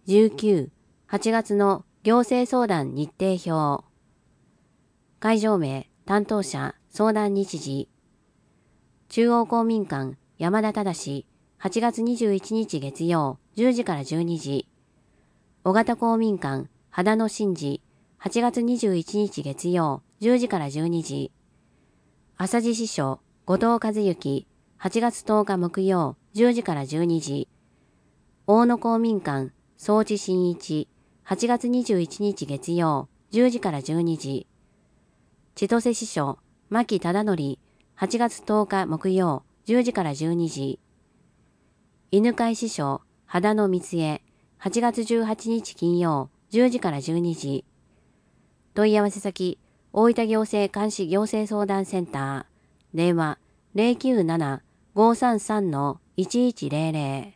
19、8月の行政相談日程表。会場名、担当者、相談日時。中央公民館、山田忠、8月21日月曜、10時から12時。小型公民館、秦野伸二、8月21日月曜、10時から12時。朝地支所、後藤和幸、8月10日木曜、10時から12時。大野公民館、総地真一、8月21日月曜、10時から12時。千歳支所、牧忠則、8月10日木曜、10時から12時。犬飼支所、秦野光恵、8月18日金曜、10時から12時。問い合わせ先、大分行政監視行政相談センター、電話097-533-1100。